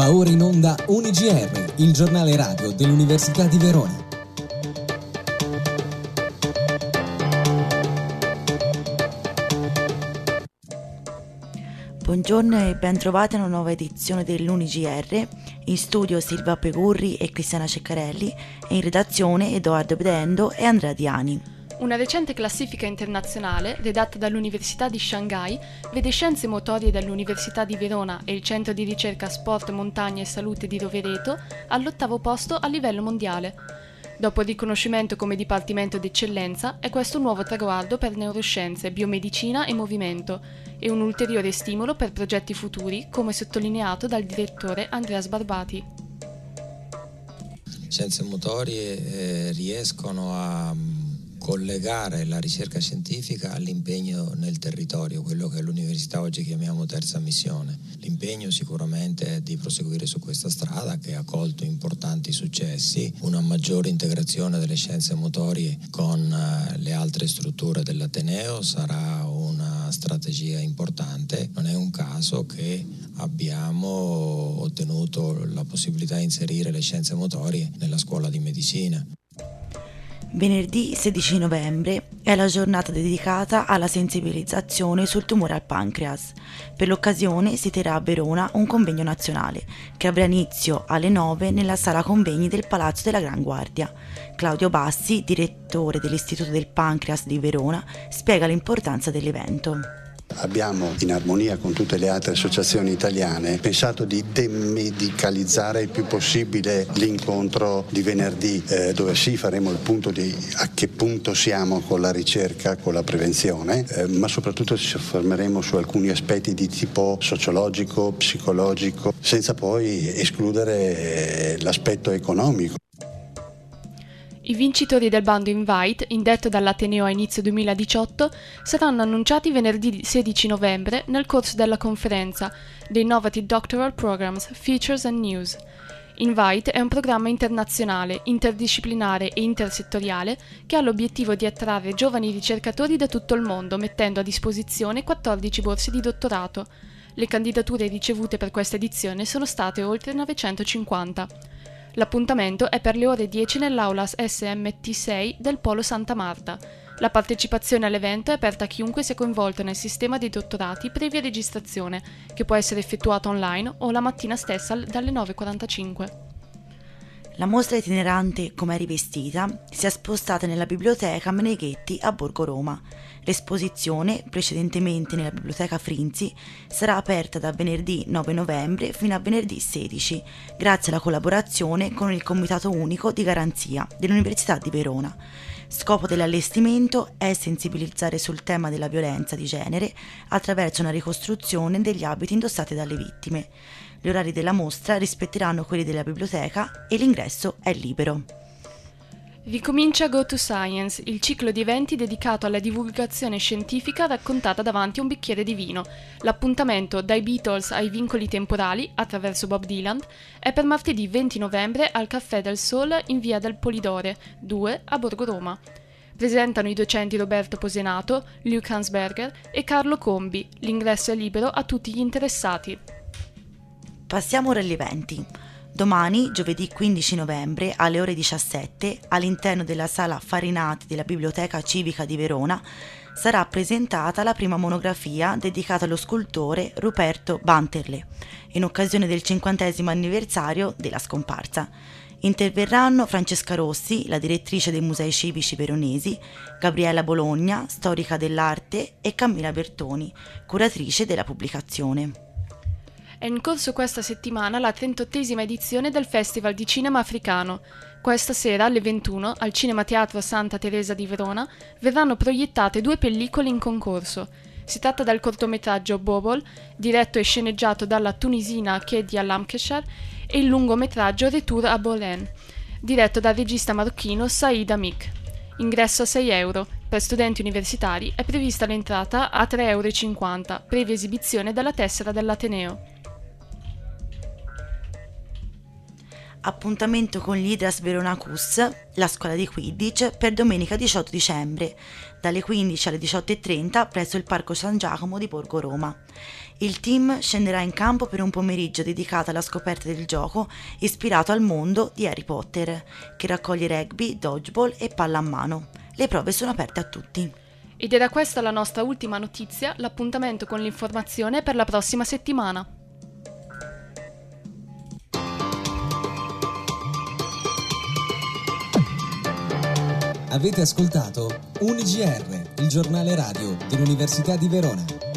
Va ora in onda UniGR, il giornale radio dell'Università di Verona. Buongiorno e ben trovati a una nuova edizione dell'UniGR. In studio Silvia Pegurri e Cristiana Ceccarelli e in redazione Edoardo Bedendo e Andrea Diani. Una recente classifica internazionale, redatta dall'Università di Shanghai, vede scienze motorie dall'Università di Verona e il Centro di ricerca Sport, Montagna e Salute di Rovereto all'8° posto a livello mondiale. Dopo il riconoscimento come dipartimento d'eccellenza, è questo un nuovo traguardo per neuroscienze, biomedicina e movimento e un ulteriore stimolo per progetti futuri, come sottolineato dal direttore Andrea Sbarbati. Scienze motorie riescono a collegare la ricerca scientifica all'impegno nel territorio, quello che all'università oggi chiamiamo terza missione. L'impegno sicuramente è di proseguire su questa strada che ha colto importanti successi, una maggiore integrazione delle scienze motorie con le altre strutture dell'Ateneo sarà una strategia importante. Non è un caso che abbiamo ottenuto la possibilità di inserire le scienze motorie nella scuola di medicina. Venerdì 16 novembre è la giornata dedicata alla sensibilizzazione sul tumore al pancreas. Per l'occasione si terrà a Verona un convegno nazionale che avrà inizio alle 9 nella sala convegni del Palazzo della Gran Guardia. Claudio Bassi, direttore dell'Istituto del Pancreas di Verona, spiega l'importanza dell'evento. Abbiamo, in armonia con tutte le altre associazioni italiane, pensato di demedicalizzare il più possibile l'incontro di venerdì, dove sì faremo il punto di a che punto siamo con la ricerca, con la prevenzione, ma soprattutto ci soffermeremo su alcuni aspetti di tipo sociologico, psicologico, senza poi escludere l'aspetto economico. I vincitori del bando Invite, indetto dall'Ateneo a inizio 2018, saranno annunciati venerdì 16 novembre nel corso della conferenza The Innovative Doctoral Programs, Features and News. Invite è un programma internazionale, interdisciplinare e intersettoriale che ha l'obiettivo di attrarre giovani ricercatori da tutto il mondo, mettendo a disposizione 14 borse di dottorato. Le candidature ricevute per questa edizione sono state oltre 950. L'appuntamento è per le ore 10 nell'aula SMT6 del Polo Santa Marta. La partecipazione all'evento è aperta a chiunque sia coinvolto nel sistema dei dottorati previa registrazione, che può essere effettuata online o la mattina stessa dalle 9:45. La mostra itinerante Com'è rivestita si è spostata nella biblioteca Meneghetti a Borgo Roma. L'esposizione, precedentemente nella biblioteca Frinzi, sarà aperta da venerdì 9 novembre fino a venerdì 16, grazie alla collaborazione con il Comitato Unico di Garanzia dell'Università di Verona. Scopo dell'allestimento è sensibilizzare sul tema della violenza di genere attraverso una ricostruzione degli abiti indossati dalle vittime. Gli orari della mostra rispetteranno quelli della biblioteca e l'ingresso è libero. Ricomincia Go to Science, il ciclo di eventi dedicato alla divulgazione scientifica raccontata davanti a un bicchiere di vino. L'appuntamento Dai Beatles ai vincoli temporali, attraverso Bob Dylan, è per martedì 20 novembre al Caffè del Sol in via del Polidore, 2 a Borgo Roma. Presentano i docenti Roberto Posenato, Luke Hansberger e Carlo Combi. L'ingresso è libero a tutti gli interessati. Passiamo ora agli eventi. Domani, giovedì 15 novembre, alle ore 17, all'interno della sala Farinati della Biblioteca Civica di Verona, sarà presentata la prima monografia dedicata allo scultore Ruperto Banterle, in occasione del 50° anniversario della scomparsa. Interverranno Francesca Rossi, la direttrice dei Musei Civici Veronesi, Gabriella Bologna, storica dell'arte, e Camilla Bertoni, curatrice della pubblicazione. È in corso questa settimana la 38esima edizione del Festival di Cinema Africano. Questa sera alle 21 al Cinema Teatro Santa Teresa di Verona verranno proiettate 2 pellicole in concorso. Si tratta del cortometraggio Bobol, diretto e sceneggiato dalla tunisina Kedia Lamkeshar, e il lungometraggio Retour à Bolen, diretto dal regista marocchino Saïd Amik. Ingresso a €6. Per studenti universitari è prevista l'entrata a €3,50, previa esibizione della tessera dell'Ateneo. Appuntamento con gli Hydras Verona Cus, la scuola di Quidditch, per domenica 18 dicembre, dalle 15 alle 18:30 presso il Parco San Giacomo di Borgo Roma. Il team scenderà in campo per un pomeriggio dedicato alla scoperta del gioco ispirato al mondo di Harry Potter, che raccoglie rugby, dodgeball e pallamano. Le prove sono aperte a tutti. Ed era questa la nostra ultima notizia, l'appuntamento con l'informazione per la prossima settimana. Avete ascoltato UniGR, il giornale radio dell'Università di Verona.